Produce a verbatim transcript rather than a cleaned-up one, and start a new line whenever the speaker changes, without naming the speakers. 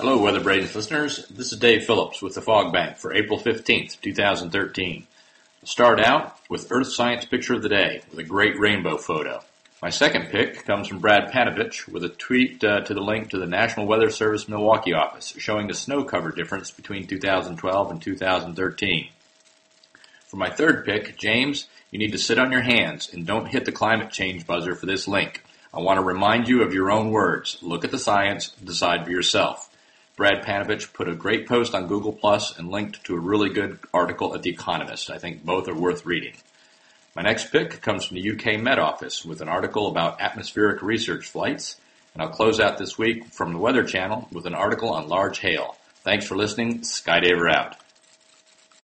Hello, Weather Brains listeners. This is Dave Phillips with the Fog Bank for April fifteenth, twenty thirteen. We'll start out with Earth Science Picture of the Day with a great rainbow photo. My second pick comes from Brad Panovich with a tweet uh, to the link to the National Weather Service Milwaukee office showing the snow cover difference between two thousand twelve and two thousand thirteen. For my third pick, James, you need to sit on your hands and don't hit the climate change buzzer for this link. I want to remind you of your own words. Look at the science, decide for yourself. Brad Panovich put a great post on Google Plus and linked to a really good article at The Economist. I think both are worth reading. My next pick comes from the U K Met Office with an article about atmospheric research flights. And I'll close out this week from the Weather Channel with an article on large hail. Thanks for listening. Skydaver out.